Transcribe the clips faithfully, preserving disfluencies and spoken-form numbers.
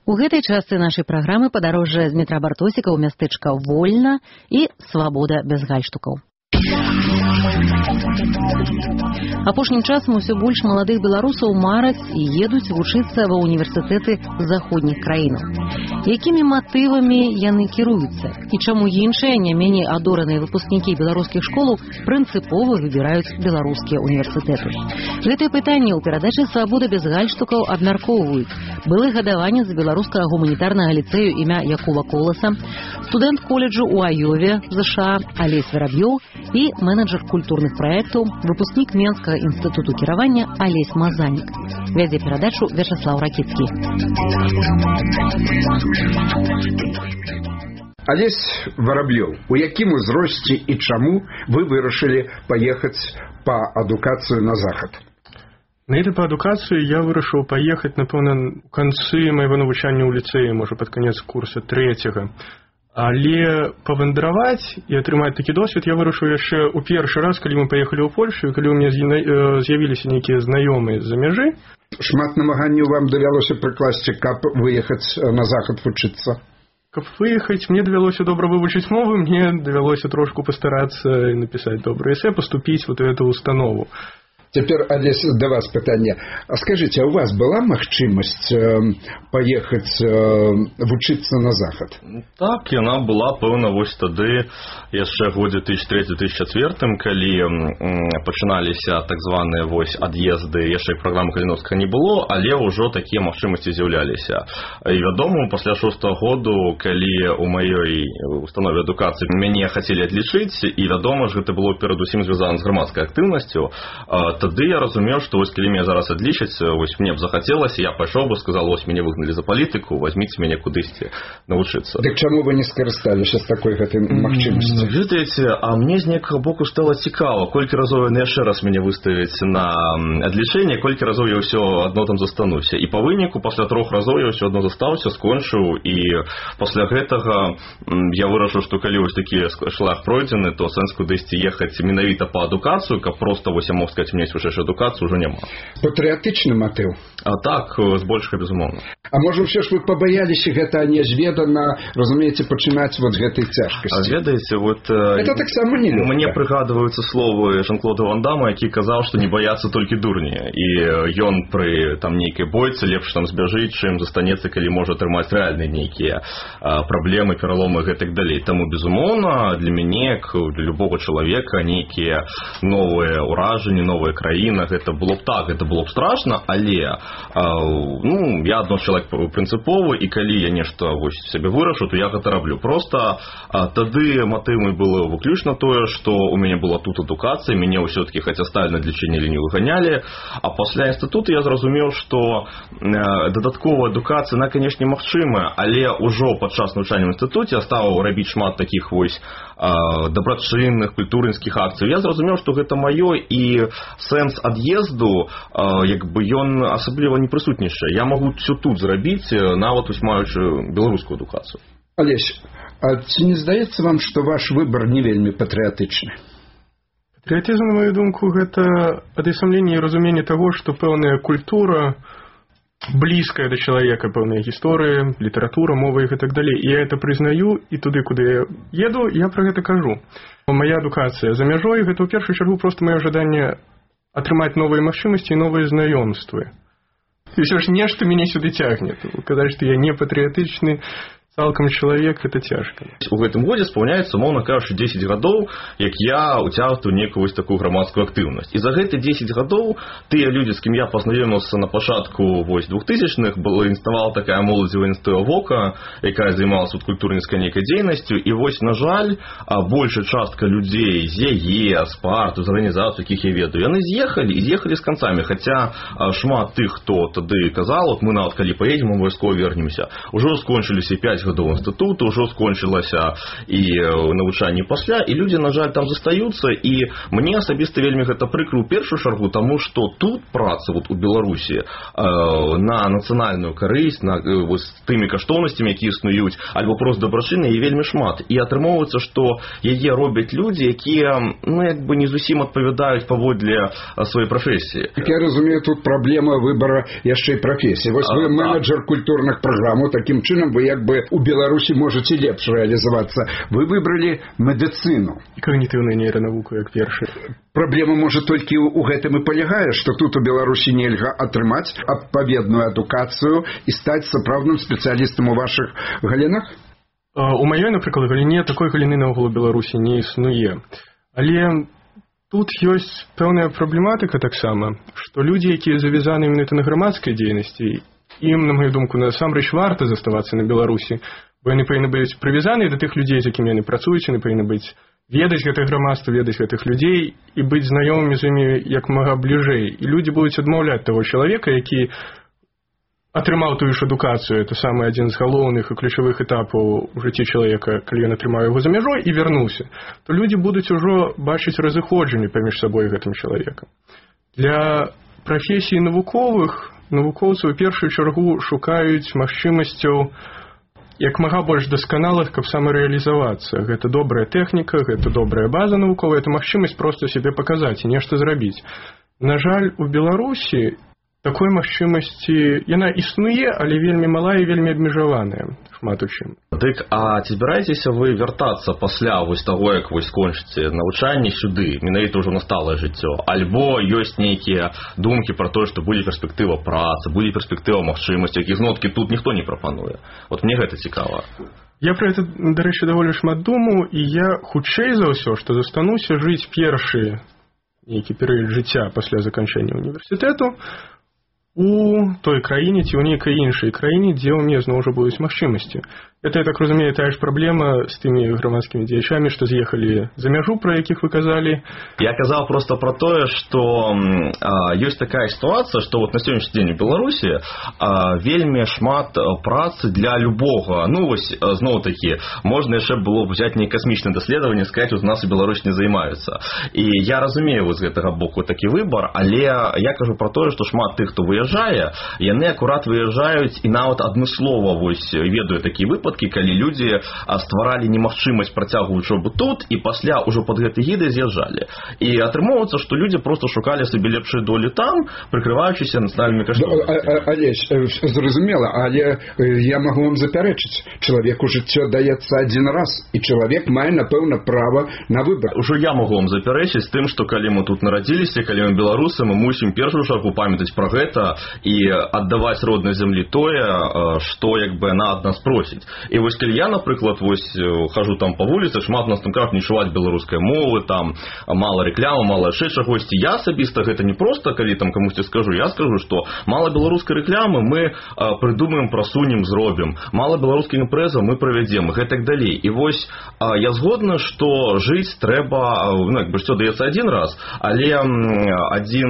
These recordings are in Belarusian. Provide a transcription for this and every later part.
У гэтай частцы нашай праграмы падарожжа з метра Бартосіка ў мястэчка Вольна і свабода без гальштукаў. Апошнім часам усё больш маладых беларусаў мараць і едуць вучыцца ва універсітэты заходніх краінаў. Якімі матывамі яны кіруюцца? І чаму іншыя, не меней адораныя выпускнікі беларускіх школаў прынцыпова выбіраюць беларускія універсітэты? Гэтае пытанне ў перадачы «Свабода без гальштукаў» абмяркоўваюць былы гадаванец з беларускага гуманітарнага ліцэю імя Якова Коласа, студэнт коледжу ў Айове, ЗША Алесь Воробьёў і менеджер культурных праектаў, выпускнік Менскага інстытуту кіравання Алесь Мазанік. Вядзе перадачу Вячаслаў Ракіцкі. Алесь Воробьёў, у якім узросце і чаму вы вырашылі паехаць па адукацыю на захад? На это по адукацыі я вырашыў паехаць, напэўна, у канцы майго навучання ў ліцэі, можа, пад канец курса трэцяга. Але павандраваць і атрымаць такі досвед я вырашыў яшчэ ў першы раз, калі мы паехалі ў Польшу, калі ў мяне з'явіліся нейкія знаёмыя з-за мяжы. Шмат намаганняў вам давялося прыкласці, каб выехаць на захад вучыцца? Каб выехаць, мне давялося добра вывучыць мовы, мне давялося трошку пастарацца і напісаць добрае эсэ, паступіць вот у эту установу. Цяпер, Алесь, да вас пытанне. А скажыце, а у вас была магчымасць э, паехаць э, вучыцца на захад? Так, яна была, пэўна, вось тады, яшчэ годзе тысяча трэці - тысяча чацвёртым, калі м, пачыналіся так званыя вось ад'езды, яшчэ праграмы Каліновскага не было, але ўжо такія магчымасці з'яўляліся. І вядома, пасля шостага году, калі у маёй установе адукацыі мяне хацелі адлічыць, і вядома ж, гэта было перадусім звязана з грамадскай актыўнасцю, тады я разумеў, што вось калі мяне зараз адлічаць, вось мне б захацелася, я пайшоў бы, сказал, вось мяне выгналі за палітыку, возьміце мяне кудысьці навучыцца. Дык чаму вы не скарысталіся з такой гэтай магчымасцю? Ведаеце, а мне з некага боку стала цікава, колькі разоў яны яшчэ раз мяне выставяць на адлічэнне, колькі разоў я ўсё адно там застануся. І па выніку пасля трох разоў я ўсё адно застаўся, скончыў, і пасля гэтага я вырашыў, што калі вось такі шлях пройдзены, то сэнс кудысьці ехаць менавіта па адукацыю, каб проста вось я мог сказаць, мне вышэйшую адукацыю ўжо няма. Патрыятычны матыў? А так, збольшага, безумоўна. А можа, ўсё ж вы пабаяліся гэта нязведана, разумееце, пачынаць вот гэтай цяжкасці? А ведаеце, вот... Это таксама не лёгка. Мне прыгадваюцца словы Жан-Клода Ван Дамма, які казаў, што не баяцца толькі дурні. І ён пры там нейкай бойцы лепш там збяжыць, чым застанецца, калі можа атрымаць рэальныя нейкія праблемы, пераломы і гэтак далей. Таму, безумоўна, для мяне, для любога чалавека, нейкія новыя ўражанні, новая краіна, гэта было б так, гэта было б страшна, але э, ну, я адно чалавек прынцыповы, і калі я нешта вось сябе вырашу, то я гэта раблю. Просто э, тады матывамі было выключна тое, што у мяне была тут адукацыя, мяне ўсё-такі хаця сталі на адлічэнне не выганялі, а пасля інстытута я зразумеў, што э, дадатковая адукацыя, она, канешне, магчымая, але ўжо падчас навучання ў інстытуце я стаў рабіць шмат такіх вось э, дабрачынных, культурніцкіх акцый. Я зразумеў, што гэта маё, і сэнс ад'езду, як бы ён асабліва не прысутнічае. Я магу ўсё тут зрабіць, нават вось маючы беларускую адукацыю. Алесь, а ці не здаецца вам, што ваш выбар не вельмі патрыятычны? Патрыятызм, на мою думку, гэта адысамленне і разуменне таго, што пэўная культура блізкая да чалавека, пэўная гісторыя, літаратура, мова і гэтак далей. І я это прызнаю, і туды, куды я еду, я пра гэта кажу. Моя адукацыя за мяжой, гэта ў першую чаргу проста маё жаданне атрымаць новыя магчымасці і новыя знаёмствы. І ўсё ж нешта мяне сюды цягне. Казаць, што я не патрыятычны цалкам чалавек, гэта цяжка. У гэтым годзе спаўняецца, умоўна кажучы, дзесяць гадоў, як я ўцягваю нейкую вось такую грамадскую актыўнасць. І за гэты дзесяць гадоў тыя людзі, з кім я пазнаёміўся на пачатку вось двухтысячных, была існавала такая моладзевая інстытута ВОКа, якая займалася культурніцкай нейкай дзейнасцю, і вось, на жаль, большая частка людзей з яе, з партыі, з арганізацый, якіх я ведаю, яны з'ехалі і з'ехалі з канцамі, хаця шмат тых, хто тады казаў, мы нават калі паедзем, мы абавязкова вернемся, ужо скончыліся пяць гадоў інстытуту, ўжо скончылася і навучанне пасля, і людзі, на жаль, там застаюцца, і мне асабіста вельмі гэта прыкра ў першую чаргу, таму што тут праца вот у Беларусі э, на нацыянальную карысць, на э, вот, тымі каштоўнасцямі, якія існуюць, альбо проста дабрачынныя, і вельмі шмат. І атрымоўваецца, што яе робяць людзі, якія, ну, як бы не зусім адпавядаюць паводле сваёй прафесіі. Я разумею, тут праблема выбара яшчэ і прафесіі. Вось вы менеджер культурных праграм, такім чынам вы як бы у Беларусі можаце лепш рэалізавацца. Вы выбралі медыцыну. Когнітыўную нейранавуку як першы. Праблема можа толькі ў гэтым і палягае, што тут у Беларусі нельга атрымаць адпаведную адукацыю і стаць сапраўдным спецыялістам у вашых галінах? У маёй, напрыклад, галіне такой галіны наогул у Беларусі не існуе. Але тут ёсць пэўная праблематыка таксама, што людзі, якія завязаны менавіта на грамадскай дзейнасці, ім, на мою думку, насамрэч варта заставацца на Беларусі, бо яны павінны быць прывязаны да тых людзей, з якімі яны працуюць, яны павінны быць ведаць гэтае грамадства, ведаць гэтых людзей і быць знаёмымі з імі як мага бліжэй. І людзі будуць адмаўляць таго чалавека, які атрымаў тую ж адукацыю, это самы адзін з галоўных і ключавых этапаў у жыцці чалавека, калі ён атрымаў яго за мяжой і вярнуўся, то людзі будуць ужо бачыць разыходжанні паміж сабой гэтым чалавекам. Для прафесій навуковых навукоўцы ў першую чаргу шукаюць магчымасцяў як мага больш дасканалых, каб самарэалізавацца. Гэта добрая тэхніка, гэта добрая база навуковая, это магчымасць проста сябе паказаць і нешта зрабіць. На жаль, у Беларусі такой магчымасці, яна існуе, але вельмі малая і вельмі абмежаваная, шмат у чым. Дык, а ці збіраецеся вы вяртацца пасля вось таго, як вы скончыце навучанне сюды, менавіта ўжо на сталае жыццё, альбо ёсць нейкія думкі пра тое, што будзе перспектыва працы, будзе перспектыва магчымасці, якіх зноткі тут ніхто не прапануе. Вот мне гэта цікава. Я пра гэта, дарэчы, даволі шмат думаў, і я хутчэй за ўсё, што застануся жыць першы нейкі перыяд жыцця пасля заканчэння універсітэту у той краіне ці ў нейкай іншай краіне, дзе ў мне зноў жа будуць магчымасці. Это, я так разумею, тая ж праблема з тымі грамадскімі дзеячамі, што з'ехалі за мяжу, пра якіх вы казалі. Я казаў проста пра тое, што а, ёсць такая сітуацыя, што вот на сённяшні дзень у Беларусі а, вельмі шмат працы для любога. Ну, вось, зноў-такі, можна яшчэ было б взяць нейкае касмічнае даследаванне, сказаць, у нас у Беларусі не займаюцца. І я разумею з гэтага боку такі выбар, але я кажу пра тое, што шмат тых, хто выязджае, яны акурат выязджаюць і нават адмыслова вось ведаю такі выпадкі, калі людзі стваралі немагчымасць працягу вучобы тут і пасля ўжо пад гэтай гідай з'язджалі. І атрымоўваецца, што людзі проста шукалі сабе лепшыя долі там, прыкрываючыся нацыянальнымі каштоўнасцямі. Алесь, зразумела, але я магу вам запярэчыць. Чалавеку жыццё даецца адзін раз, і чалавек мае, напэўна, права на выбар. Ужо я магу вам запярэчыць тым, што калі мы тут нарадзіліся, калі мы беларусы, мы мусім першую чаргу памятаць пра гэта і аддаваць роднай зямлі тое, што як бы яна ад нас просіць. І вось калі я, напрыклад, вось хожу там па вуліцы, шмат у нас там кажуць, не чуваць беларускай мовы, там мала рэклама, мала яшчэ чагосьці. Я асабіста гэта не проста, калі там камусьці скажу, я скажу, што мала беларускай рэкламы мы а, прыдумаем, прасунем, зробім. Мала беларускай імпрэзы мы правядзем, і гэтак далей. І вось а, я згодна, што жыць трэба, ну, як бы што даецца адзін раз, але адзін,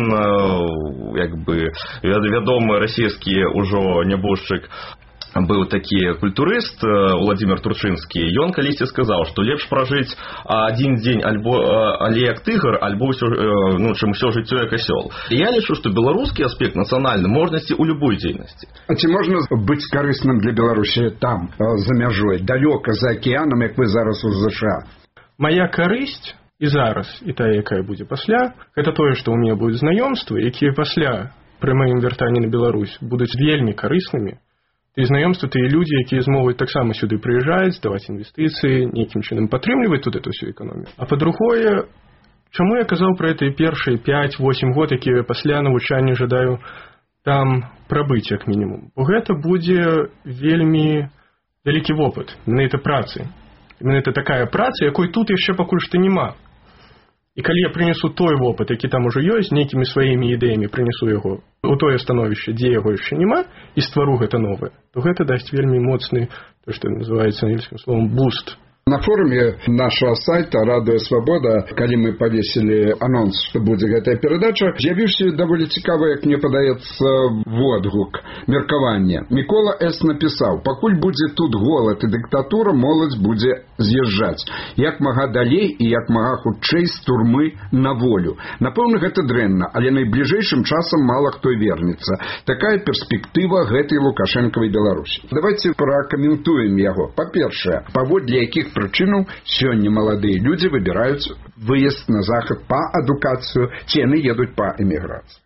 як бы, вядомы расійскі ўжо нябожчык, быў такі культурыст Владимир Турчынскі, ён калісьці сказаў, што лепш пражыць адзін дзень альбо але як тыгр, альбо ўсё, ну, чым усё жыццё як асёл. І я лічу, што беларускі аспект нацыянальны можна ісці ў любой дзейнасці. А ці можна быць карысным для Беларусі там, за мяжой, далёка за акіянам, як вы зараз у ЗША? Мая карысць і зараз, і тая, якая будзе пасля, гэта тое, што ў мяне будуць знаёмствы, якія пасля пры маім вяртанні на Беларусь будуць вельмі карыснымі. І знаёмствы, тыя людзі, якія змогуць таксама сюды прыязджаць, даваць інвестыцыі, нейкім чынам падтрымліваць тут эту всю эканомію. А па-другое, чаму я казаў пра гэтыя першыя пяць-восем год, якія пасля навучання жадаю там прабыць як мінімум? Бо гэта будзе вельмі вялікі вопыт, менавіта працы. Менавіта такая праца, якой тут яшчэ пакуль што няма. І калі я прынесу той вопыт, які там ужо ёсць, нейкімі сваімі ідэямі прынесу яго у тое становішча, дзе яго яшчэ няма, і ствару гэта новае, то гэта дасць вельмі моцны, то, што называецца ангельскім словам, буст На форуме нашего сайта «Радио Свобода», когда мы повесили анонс, что будет эта передача, з'явився довольно цікавий, як мне подається, відгук, міркування. Микола С. написав: «Покуль буде тут голод і диктатура, молодь буде з'їжджати. Як мага далей і як мага хутчэй з турмы на волю. Напэўна, гэта дрэнна, але найбліжэйшым часам мало хто вернецца. Такая перспектыва гэтай Лукашэнкавай Беларусі». Давайте пракаментуем яго. Па-першае, паводле якіх прычынаў сёння маладыя людзі выбіраюць выезд на захад па адукацыю, ці яны едуць па эміграцыі.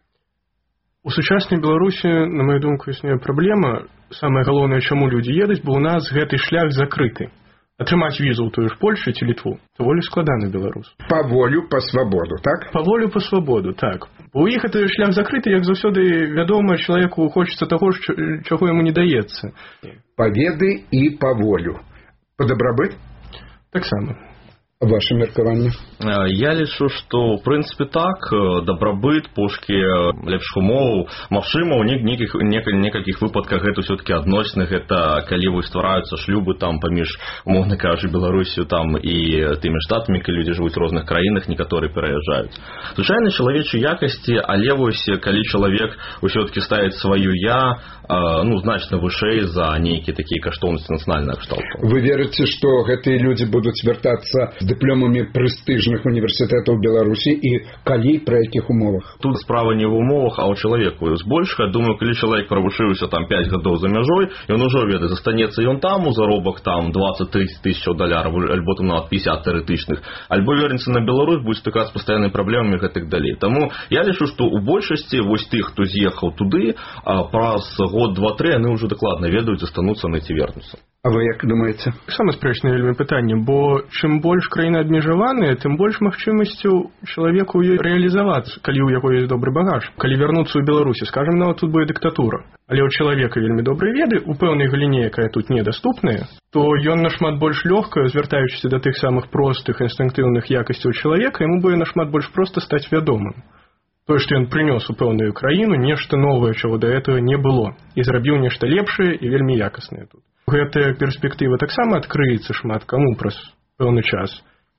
У сучаснай Беларусі, на маю думку, існуе праблема. Самае галоўнае, чаму людзі едуць, бо ў нас гэты шлях закрыты. Атрымаць візу ў тую ж Польшу ці Літву даволі складана беларус. Па волю, па свабоду, так? Па волю, па свабоду, так. Бо ў іх гэты шлях закрыты, як заўсёды вядома, чалавеку хочацца таго, чаго яму не даецца. Па веды і па волю. Па дабрабыт? Таксама. Ваше меркаванне? Я лічу, што ў прынцыпе так, дабрабыт, пошукі лепшых умоў, магчыма, у некіх, некалькіх выпадках гэта ўсё-такі адносіны, гэта калі вось ствараюцца шлюбы там паміж, умоўна кажучы, Беларусію там і тымі штатамі, калі людзі жывуць у розных краінах, некаторыя пераязджаюць. Звычайна чалавечай якасці, але вось калі чалавек ўсё-такі ставіць сваю я, ну, значна вышэй за нейкія такія каштоўнасці нацыянальнага кшталту. Вы верыце, што гэтыя людзі будуць вяртацца з дыпломамі прэстыжных універсітэтаў Беларусі і калі, пры якіх умовах? Тут справа не в умовах, а ў чалавеку. Збольшага, думаю, калі чалавек правучыўся там пяць гадоў за мяжой, ён ужо ведае, застанецца ён там у заробак там дваццаць-трыццаць тысяч даляраў, альбо там нават пятьдесят тысячных, альбо вернецца на Беларусь, будзе стыкацца з пастаяннымі праблемамі і гэтак далей. Таму я лічу, што ў большасці вось тых, хто з'ехаў туды, праз год, два-тры, яны ўжо дакладна ведаюць, застануцца на ці вернуцца. А вы як думаеце? Саме спрэчнае вельмі пытанне, бо чым больш краіны абмежаваныя, тым больш магчымасцяў чалавеку рэалізавацца, калі ў яго ёсць добры багаж. Калі вярнуцца ў Беларусі, скажам, нават тут будзе дыктатура. Але ў чалавека вельмі добрыя веды, у пэўнай галіне, якая тут недаступная, то ён нашмат больш лёгка, звяртаючыся да тых самых простых інстынктыўных якасцяў чалавека, яму будзе нашмат больш проста стаць вядомым. Тое, што ён прынёс у пэўную краіну нешта новае, чаго да гэтага не было, і зрабіў нешта лепшае і вельмі якаснае тут. Гэтая перспектыва таксама адкрыецца шмат каму праз пэўны час.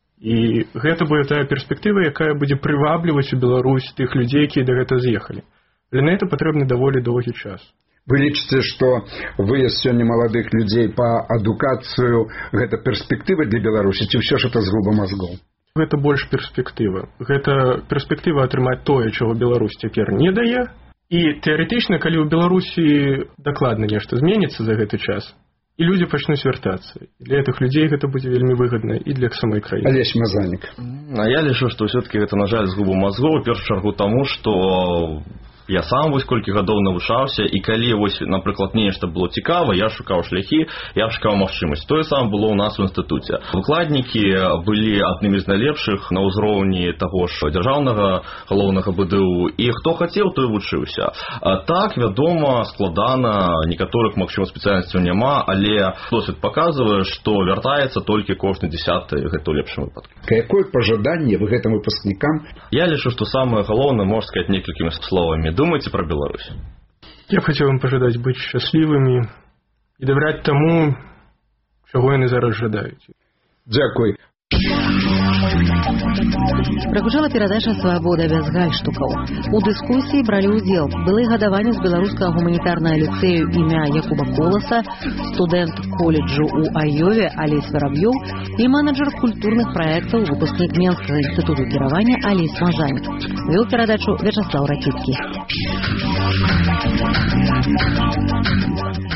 І гэта будзе тая перспектыва, якая будзе прывабліваць у Беларусь тых людзей, якія да гэта з'ехалі. Але на гэта патрэбны даволі доўгі час. Вы лічыце, што выезд сёння маладых людзей па адукацыю гэта перспектыва для Беларусі, ці ўсё ж это згуба мазгоў? Гэта больш перспектыва. Гэта перспектыва атрымаць тое, чаго Беларусь цяпер не дае. І тэарэтычна, калі ў Беларусі дакладна нешта зменіцца за гэты час, і людзі пачнуць вяртацца. Для гэтых людзей гэта будзе вельмі выгадна і для самой краіны. Алесь Мазанік. А я лічу, што ўсё-такі гэта, на жаль, згуба мазгоў, у першую чаргу таму, што я сам вось колькі гадоў навучаўся, і калі вось, напрыклад, нешта было цікава, я шукаў шляхі, я шукаў магчымасць. Тое саме было ў нас у інстытуце. Выкладнікі былі аднымі з найлепшых на ўзроўні таго ж дзяржаўнага галоўнага бэ дэ у, і хто хацеў, той вучыўся. А так, вядома, складана, некаторых магчымых спецыяльнасцяў няма, але досвед паказвае, што вяртаецца толькі кожны дзясяты, гэта ў лепшым выпадку. Якое пажаданне вы гэтым выпускнікам? Я лічу, што самае галоўнае, можна сказаць некалькімі словамі. Думайте про Беларусь. Я б хацеў вам пажадаць быць шчаслівымі і давяраць таму, чаго яны зараз жадаюць. Дзякуй. Прагучала перадача «Свабода без гальштукаў». У дыскусіі бралі ўдзел былы гадаванец беларускага гуманітарнага ліцэю імя Якуба Коласа, студэнт коледжу ў Айове Алесь Вараб'ёў і менеджер культурных праектаў, выпускнік Менскага інстытуту кіравання Алесь Мазанік. Вёў перадачу Вячаслаў Ракіцкі.